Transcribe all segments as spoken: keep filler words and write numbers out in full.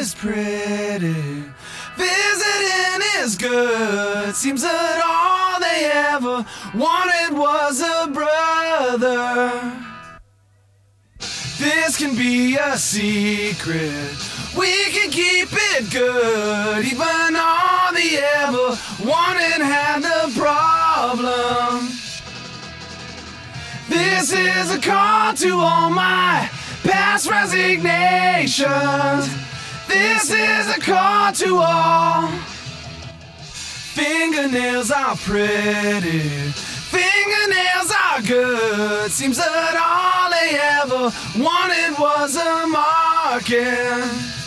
is pretty, visiting is good. Seems that all they ever wanted was a brother. This can be a secret, we can keep it good. Even all they ever wanted had the problem. This is a call to all my past resignations. This is a call to all. Fingernails are pretty, fingernails are good. Seems that all they ever wanted was a market.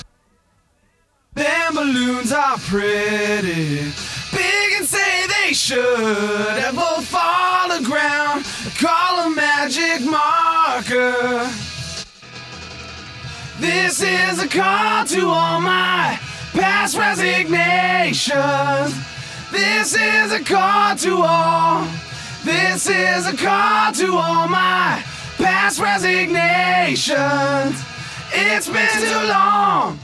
Them balloons are pretty, big and say they should ever fall to ground. Call a magic marker. This is a call to all my past resignations. This is a call to all. This is a call to all my past resignations. It's been too long.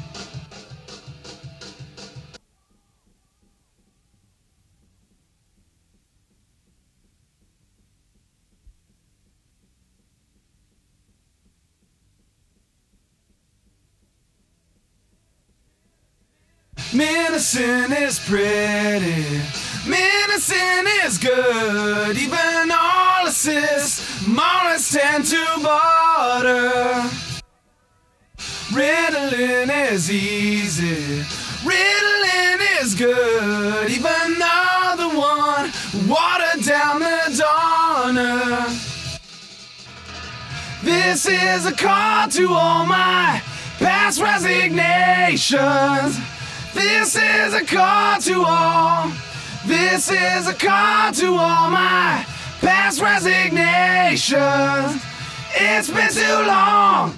Menacing is pretty, menacing is good. Even all assists, morals tend to barter. Riddling is easy, riddling is good. Even though the one watered down the donor. This is a call to all my past resignations. This is a call to all. This is a call to all my past resignations. It's been too long.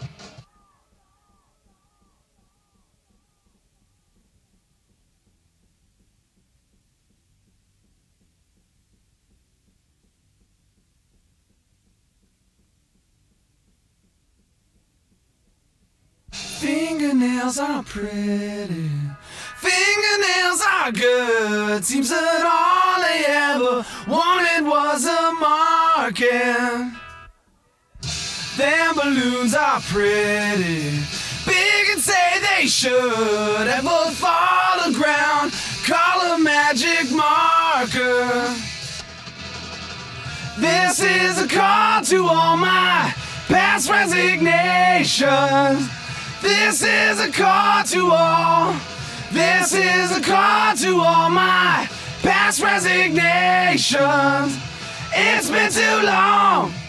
Fingernails are pretty, fingernails are good. Seems that all they ever wanted was a market. Them balloons are pretty, big and say they should ever fall to ground. Call a magic marker. This is a call to all my past resignations. This is a call to all. This is a call to all my past resignations. It's been too long.